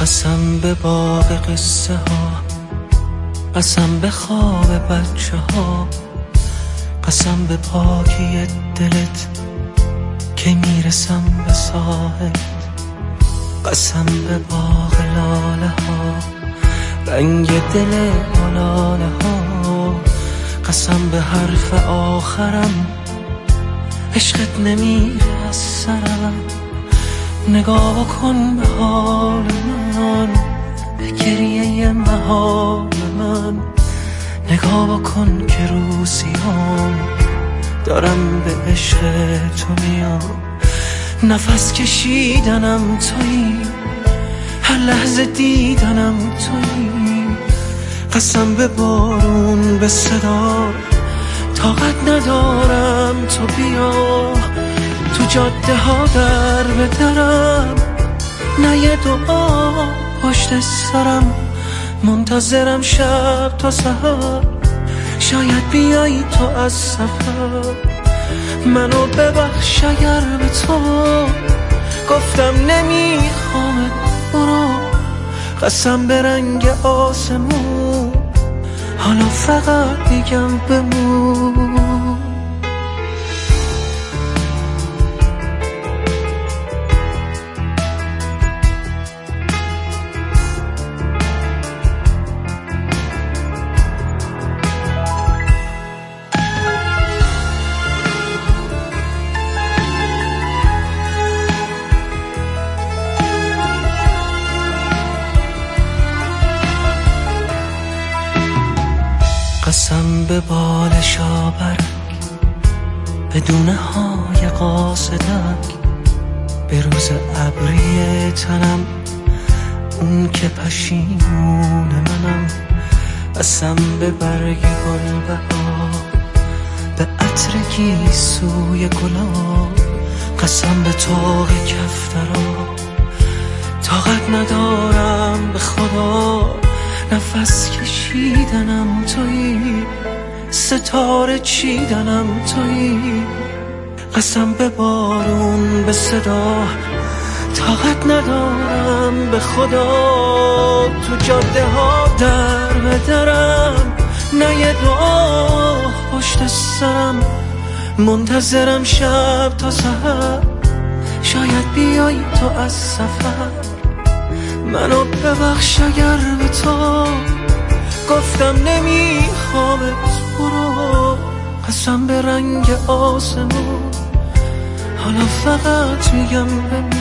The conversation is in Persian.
قسم به باغ قصه ها، قسم به خواب بچه ها، قسم به پاکی دلت که میرسم به ساحل، قسم به باغ لاله ها، رنگ دل لاله ها، قسم به حرف آخرم عشقت نمیره از سرم. نگاه کن به حال من، به گریه محال من، نگاه کن که روزیام دارم به عشق تو میام. نفس کشیدنم تویی، هر لحظه دیدنم تویی، قسم به بارون به صدا طاقت ندارم تو بیا. تو جاده ها در به درم، نه یه دعا پشت سرم، منتظرم شب تا سحر، شاید بیایی تو از سفر. منو ببخش اگر به تو گفتم نمیخوامت برو، قسم به رنگ آسمون حالا فقط میگم بمون. قسم به بال شابرک، به دونه های قاصدک، به روز ابری تنم اون که پشیمون منم. قسم به برگ گل بهار، به عطر گیسوی گلاب، قسم به طاق کفترا طاقت ندارم به خدا. نفس کشیدنم تویی، ستاره چیدنم تویی، قسم به بارون به صدا طاقت ندارم به خدا. تو جاده ها در به درم، نه یه دعا پشت سرم، منتظرم شب تا سحر، شاید بیایی تو از سفر. منو ببخش اگر به تو گفتم نمیخوامت برو، قسم به رنگ آسمون حالا فقط میگم بمون.